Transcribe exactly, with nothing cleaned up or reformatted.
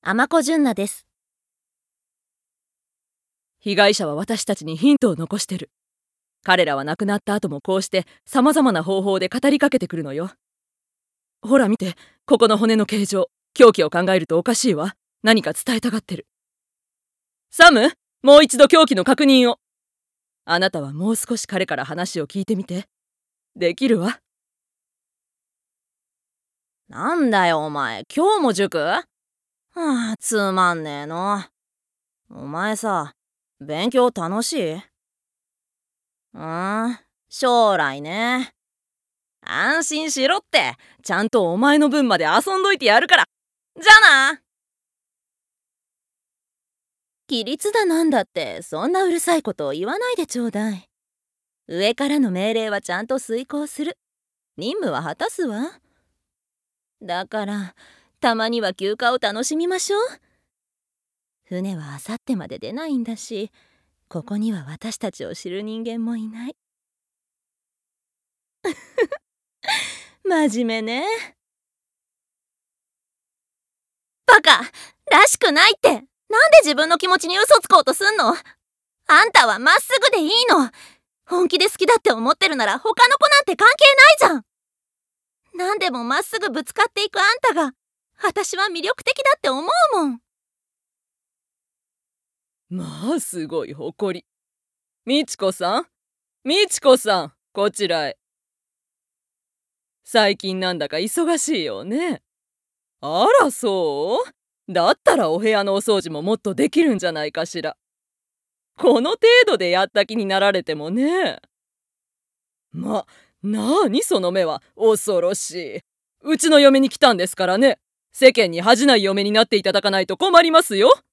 尼子純奈です。 被害者は私たちにヒントを残してる。彼らは亡くなった後もこうして様々な方法で語りかけてくるのよ。ほら見て、ここの骨の形状、凶器を考えるとおかしいわ。何か伝えたがってる。サム、もう一度凶器の確認を。あなたはもう少し彼から話を聞いてみて。できるわ。 なんだよお前、今日も塾？はあ、つまんねえの。お前さ、勉強楽しい？うーん、将来ね。安心しろって、 ちゃんとお前の分まで遊んどいてやるから。 じゃあな。規律だなんだってそんなうるさいことを言わないでちょうだい。上からの命令はちゃんと遂行する。任務は果たすわ。だからたまには休暇を楽しみましょう。船はあさってまで出ないんだし、ここには私たちを知る人間もいない。真面目ね。バカらしくないって。なんで自分の気持ちに嘘つこうとすんの？あんたはまっすぐでいいの。本気で好きだって思ってるなら他の子なんて関係ないじゃん。何でもまっすぐぶつかっていくあんたが私は魅力的だって思うもん。 まあすごい誇り。みちこさん、みちこさん、こちらへ。最近なんだか忙しいよね。あらそう？だったらお部屋のお掃除ももっとできるんじゃないかしら。この程度でやった気になられてもね。ま、なあにその目は。恐ろしい。うちの嫁に来たんですからね。世間に恥じない嫁になっていただかないと困りますよ。